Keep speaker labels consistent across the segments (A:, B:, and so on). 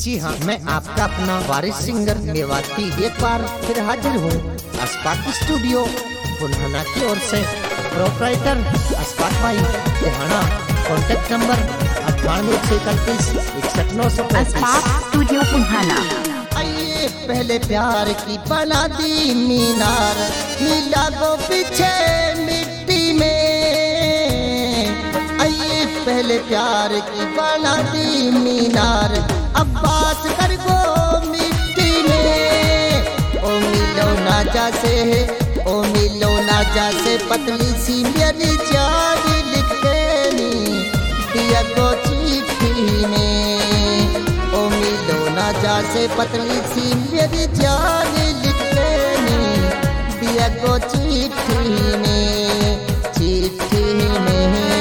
A: जी हाँ, मैं आपका अपना वारिस सिंगर मेवाती एक बार फिर हाजिर हूँ अस्पाक स्टूडियो बुल्हाना की ओर से। प्रोपराइटर अस्पाक भाई Bulhana. Contact number 9831316935।
B: Ashfaq studio Bulhana.
A: आइए पहले प्यार की बना दी मीनार, मिला गो पीछे मिट्टी में। आइए पहले प्यार की बना दी मीनार, अब्बास कर गो मिट्टी में। ओ मिलो ना जासे, ओ मिलो ना जासे, पतली सी मेरी जान लिख देनी दिया गो चिट्ठी में। ओ मिलो ना जासे, पतली सी मेरी जान लिख देनी दिया गो चिट्ठी में, चिट्ठी में।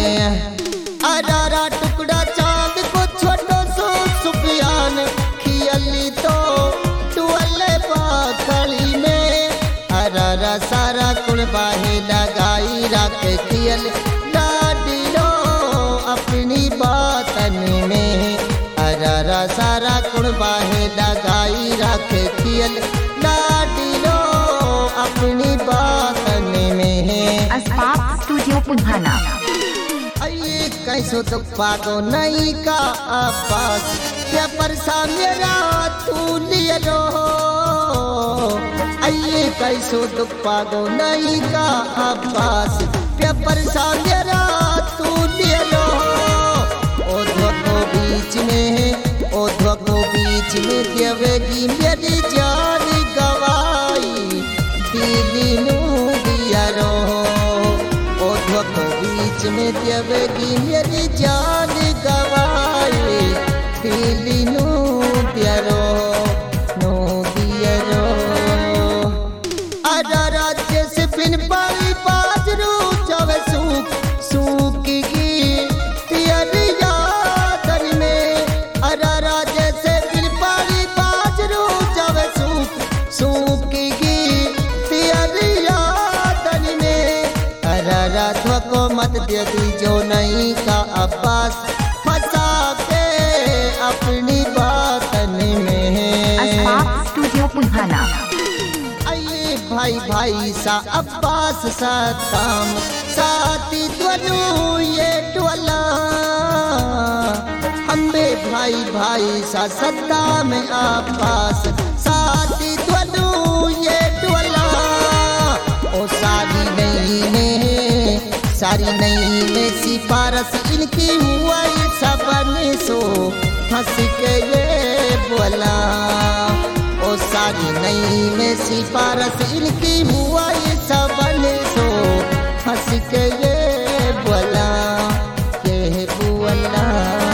A: अरारा टुकड़ा चांद को छोटो सो सुफियान, खियली तो टुअले पाखड़ी में। अरारा सारा कुर्बाही लगाई रखे खियल लाडिलो अपनी बातन में। अरारा सारा कुर्बाही लगाई रखे खियल लाडिलो अपनी बातन में।
B: अस्पाक स्टूडियो बुल्हाना।
A: आइए कैसो तो पागो नहीं का आपास, क्या परसा मेरा तू लिया रो। आइए कैसो तो पागो नहीं का आपास, क्या परसा मेरा तू लिया रो। ओ धोखो बीच में, ओ धोखो बीच में देवेगी मेरी जान गवाई दिली नू दिया रो। ओ धोखो बीच में देवेगी मेरी जान गवाई दिली नू दिया रो, नू दिया रो। अरारा जैसे बिन पाई बाजरू जावे सूख सूखी तेरी यादन में। अरारा जैसे बिन पाई बाजरू जावे सूख सूखी तेरी यादन में। अरारा धोखो मत दे दी जो नहीं का अब्बास, फंसा के अपनी बातन में।
B: अस्पाक स्टूडियो बुल्हाना।
A: आइए भाई भाई सा अब्बास सद्दाम, साथी दोनों ये टोला। हम्बे भाई भाई सा सद्दाम अब्बास, साथी दोनों ये टोला। ओ सारी नहीं में, सारी नहीं में सिफारस इनकी हुआ सबने सो हंस के ये बोला। ओ सारी नहीं में सिफारस इनकी हुआ सबने सो हंस के ये बोला, ये बोला।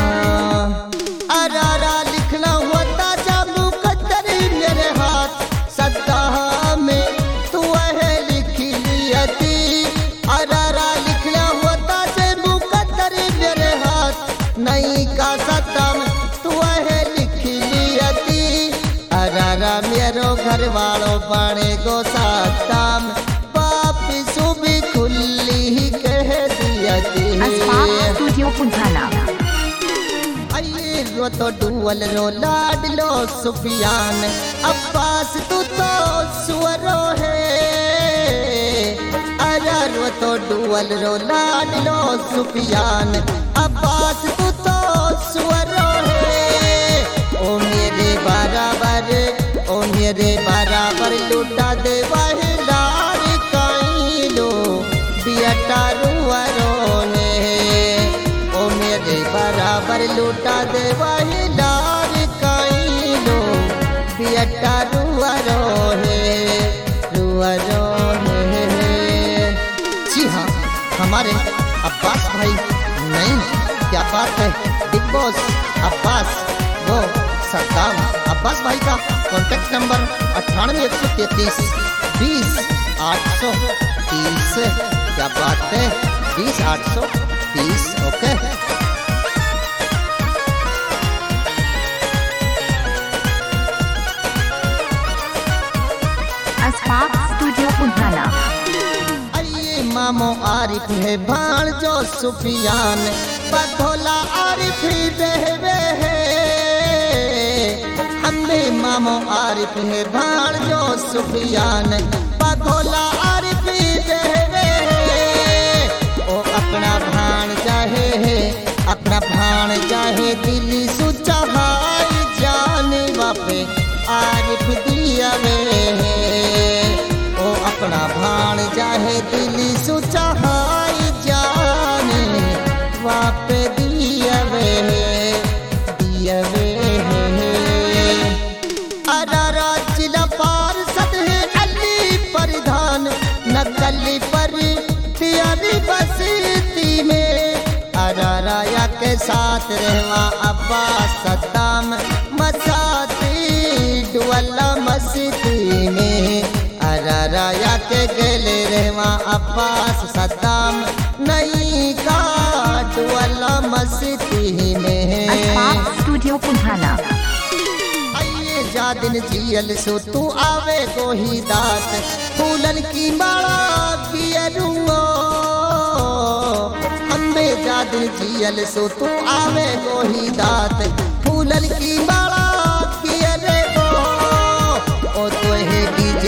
A: अरारा लिखना होता जब मुकद्दर मेरे हाथ, सद्दा में तू है लिख लिया थी। अरारा लिखना होता जब मुकद्दर मेरे हाथ, नहीं का सद्दा में तू है लिख लिया थी। अरारा मेरो घर वालों बने गो सद्दा में, वापिस भी खुली ही कह दिया थी।
B: अस्पाक स्टूडियो बुल्हाना।
A: आइए रो तो डुअल रो लाडलो सुफियान, अब्बास तू तो सुअरो है। अरा रो तो डुअल रो लाडलो सुफियान, अब्बास तू तो सुअरो है। ओ मेरे बराबर, ओ मेरे बराबर लुटा दे वही लार कहीं लो बियटा रुअरो ने। ओ मेरे बराबर लुटा दे वही लार कहीं लो बियटा रुअरो है, रुअरो है। जी हाँ, हमारे अब्बास भाई नहीं, क्या बात है। बिग बॉस अब्बास वो सद्दाम। अब्बास भाई का कॉन्टेक्ट नंबर 98 133 20 830। क्या बात है, 20 830। ओके।
B: अस्पाक स्टूडियो बुल्हाना।
A: आइए मामो आरिफ है भाण जो सुफियान, बधोला आरिफ ही देवे है। नामो आरिफ है भाण जो सुफियान पगोला आरिफ देवे ओ अपना भाण चाहे दिली सुचा हाई जान वापे आरिफ दिया वे ओ अपना भाण चाहे दिली सुचा हाई जान वापे दिया वे अरारा जिला पार्षद है अली प्रधान नकली पर तियारी बस्ती में अराराया के साथ रहवा अब्बास सद्दाम मसाती डुअल्ला मस्ती में अराराया के गले रहवा अब्बास सद्दाम नहीं का डुअल्ला मस्ती में
B: अस्पाक स्टूडियो पुन्हाना।
A: जा दिन जियल सो तू आवे को ही दात फूलन की माला पियरूंगो अम्बे जा दिन जियल सो तू आवे को ही दात फूलन की माला पियरे गो ओ तोहे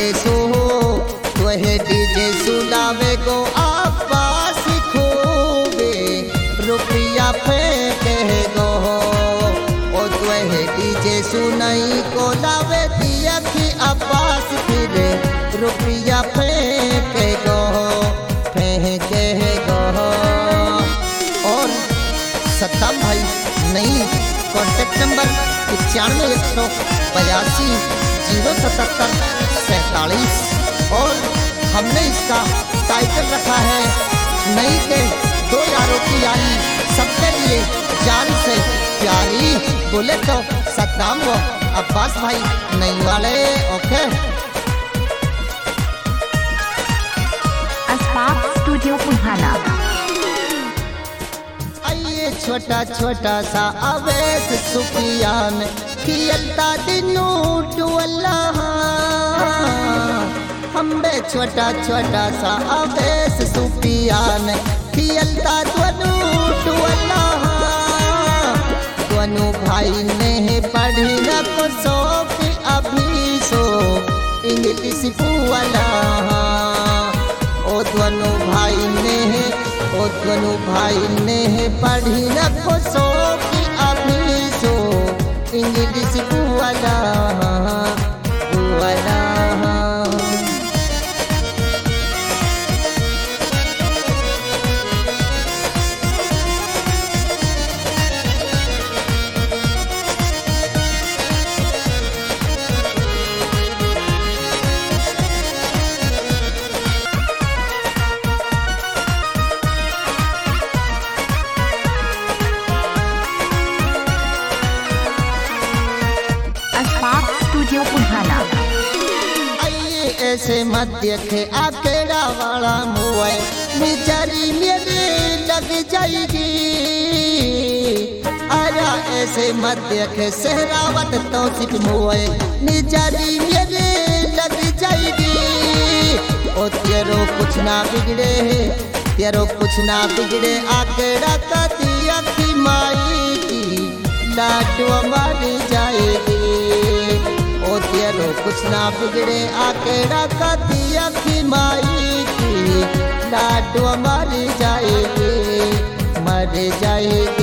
A: डीजे सुनावे को आपास खूबे रुपया फेंके गो डीजे सुनाई को लावे दिया की अब्बास फिर रुपया फेंके गो और सद्दाम भाई नहीं कॉन्टेक्ट नंबर 95-182-077-47 और हमने इसका टाइटल रखा है नई के दो यारों की यारी सबके लिए जान से प्यारी बोले तो सद्दाम वो अब्बास भाई नहीं वाले ओके।
B: अस्पाक स्टूडियो पुन्हाना।
A: आइए छोटा छोटा सा अवैस सुफियान खिलता दिनू डुअल्ला हम्बे छोटा छोटा सा अवैस सुफियान खिलता दिनू डुअल्ला दोनों भाई ने पढ़ी न को सो अभी सो इंग्लिश वाला ओ दोनों भाई ने पढ़ी न को सो अभी सो इंग्लिश वाला
B: स्टूडियो पुन्हाना।
A: आइए ऐसे मत देखे आकेड़ा वाला मुए बेचारी मेरे लग जाएगी आरा ऐसे मत देखे सहरावत तो सिर्फ मुए बेचारी मेरे लग जाएगी ओ तेरो कुछ ना बिगड़े आकेड़ा का दिया की माई की लाडो मर जाएगी ओ तेरो कुछ ना बिगड़े आकेड़ा का दिया की माई की लाडो मर जाएगी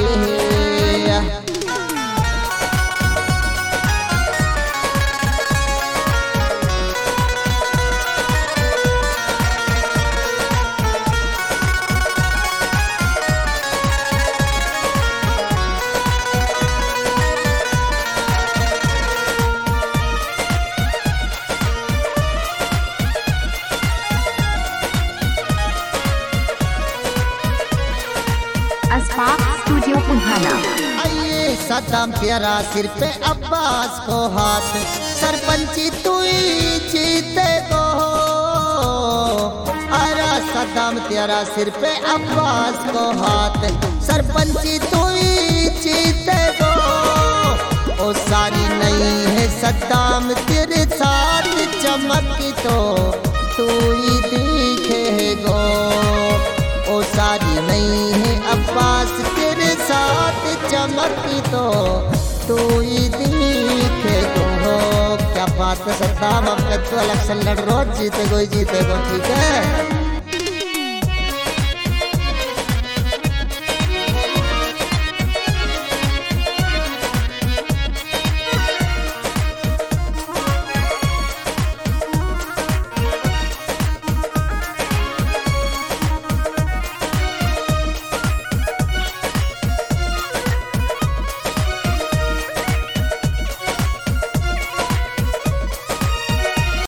B: अस्पाक स्टूडियो पुन्हाना।
A: आइए सद्दाम तेरा सिर पे अब्बास को हाथ सरपंची तू ही जीते को आरा सद्दाम तेरा सिर पे अब्बास को हाथ सरपंची तू ही जीते को ओ सारी नहीं है सद्दाम तेरे साथ चमकी तो तू ही दिखे गो ओ सारी नहीं है अब्बास तेरे साथ चमकी तो तू ही दिखे गो बात पे सत्ता अब तो इलेक्शन लड़ रो जीते गो ठीक है।